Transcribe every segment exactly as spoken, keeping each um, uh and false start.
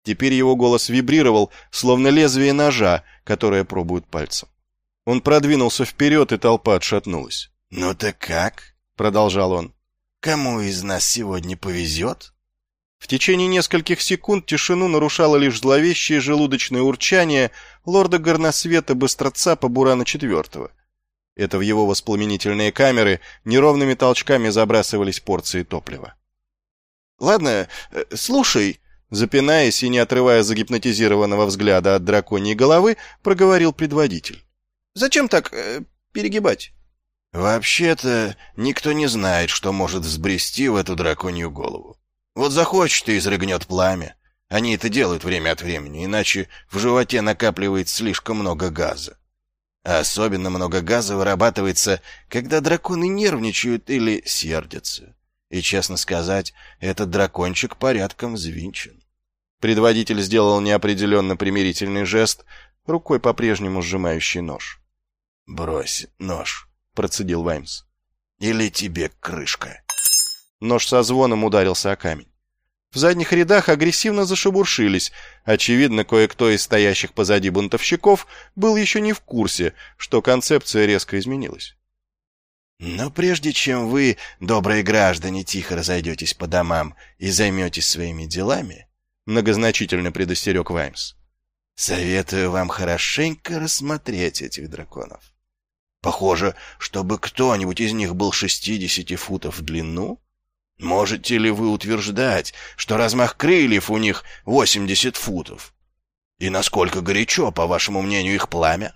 Теперь его голос вибрировал, словно лезвие ножа, которое пробуют пальцем. Он продвинулся вперед, и толпа отшатнулась. «Ну так как?» — продолжал он. «Кому из нас сегодня повезет?» В течение нескольких секунд тишину нарушало лишь зловещее желудочное урчание лорда Горносвета Быстротцапа Бурана четвертого. Это в его воспламенительные камеры неровными толчками забрасывались порции топлива. «Ладно, слушай», — запинаясь и не отрывая загипнотизированного взгляда от драконьей головы, проговорил предводитель. «Зачем так э, перегибать?» «Вообще-то никто не знает, что может взбрести в эту драконью голову. Вот захочет и изрыгнет пламя. Они это делают время от времени, иначе в животе накапливается слишком много газа. А особенно много газа вырабатывается, когда драконы нервничают или сердятся. И, честно сказать, этот дракончик порядком взвинчен». Предводитель сделал неопределенно примирительный жест, рукой по-прежнему сжимающий нож. «Брось нож», — процедил Ваймс. «Или тебе крышка». Нож со звоном ударился о камень. В задних рядах агрессивно зашебуршились. Очевидно, кое-кто из стоящих позади бунтовщиков был еще не в курсе, что концепция резко изменилась. «Но прежде чем вы, добрые граждане, тихо разойдетесь по домам и займетесь своими делами», — многозначительно предостерег Ваймс, «советую вам хорошенько рассмотреть этих драконов. Похоже, чтобы кто-нибудь из них был шестидесяти футов в длину. Можете ли вы утверждать, что размах крыльев у них восемьдесят футов? И насколько горячо, по вашему мнению, их пламя?»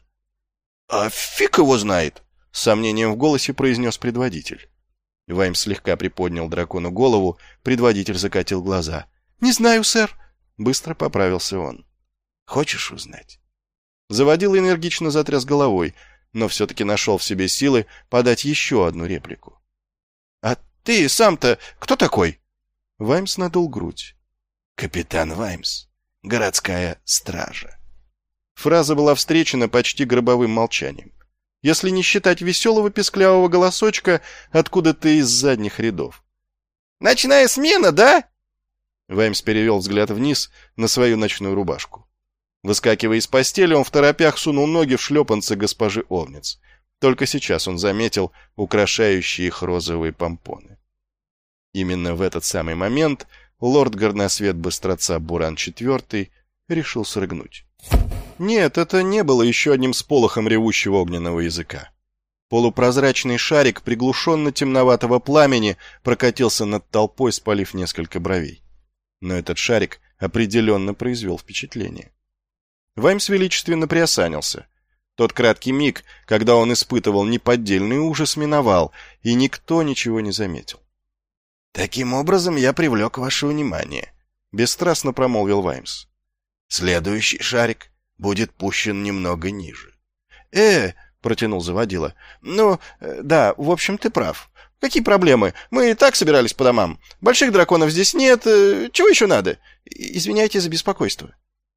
«А фиг его знает», — с сомнением в голосе произнес предводитель. Ваймс слегка приподнял дракону голову, предводитель закатил глаза. «Не знаю, сэр», — быстро поправился он. «Хочешь узнать?» Заводила энергично затряс головой, но все-таки нашел в себе силы подать еще одну реплику. «А ты сам-то кто такой?» Ваймс надул грудь. «Капитан Ваймс, городская стража». Фраза была встречена почти гробовым молчанием, если не считать веселого песклявого голосочка откуда-то из задних рядов. «Ночная смена, да?» Ваймс перевел взгляд вниз на свою ночную рубашку. Выскакивая из постели, он второпях сунул ноги в шлепанцы госпожи Овниц. Только сейчас он заметил украшающие их розовые помпоны. Именно в этот самый момент лорд Горносвет Быстротцап Буран четвертый решил срыгнуть. Нет, это не было еще одним сполохом ревущего огненного языка. Полупрозрачный шарик приглушенно-темноватого пламени прокатился над толпой, спалив несколько бровей. Но этот шарик определенно произвел впечатление. Ваймс величественно приосанился. Тот краткий миг, когда он испытывал неподдельный ужас, миновал, и никто ничего не заметил. «Таким образом я привлек ваше внимание», — бесстрастно промолвил Ваймс. «Следующий шарик будет пущен немного ниже». «Э, — протянул заводила, — ну, да, в общем, ты прав. Какие проблемы? Мы и так собирались по домам. Больших драконов здесь нет. Чего еще надо? Извиняйте за беспокойство».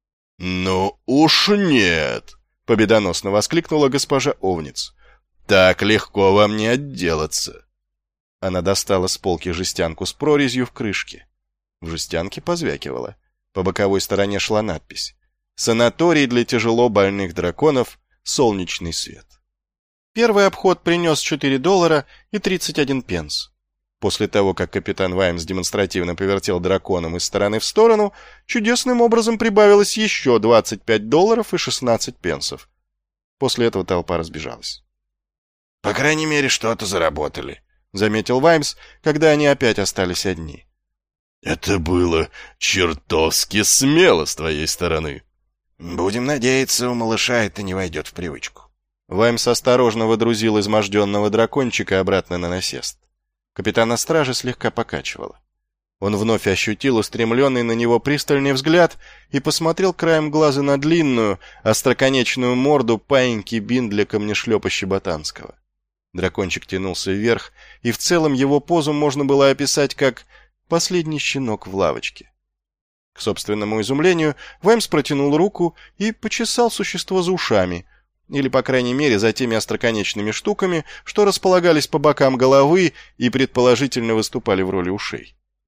«Ну уж нет!» — победоносно воскликнула госпожа Овниц. «Так легко вам не отделаться!» Она достала с полки жестянку с прорезью в крышке. В жестянке позвякивала. По боковой стороне шла надпись: «Санаторий для тяжело больных драконов. Солнечный свет». Первый обход принес четыре доллара и тридцать один пенс. После того, как капитан Ваймс демонстративно повертел драконом из стороны в сторону, чудесным образом прибавилось еще двадцать пять долларов и шестнадцать пенсов. После этого толпа разбежалась. «По крайней мере, что-то заработали», — заметил Ваймс, когда они опять остались одни. «Это было чертовски смело с твоей стороны». «Будем надеяться, у малыша это не войдет в привычку». Ваймс осторожно водрузил изможденного дракончика обратно на насест. Капитана стражи слегка покачивало. Он вновь ощутил устремленный на него пристальный взгляд и посмотрел краем глаза на длинную, остроконечную морду паиньки Биндля камнешлепа Щеботанского. Дракончик тянулся вверх, и в целом его позу можно было описать как «последний щенок в лавочке». К собственному изумлению, Ваймс протянул руку и почесал существо за ушами, или, по крайней мере, за теми остроконечными штуками, что располагались по бокам головы и, предположительно, выступали в роли ушей.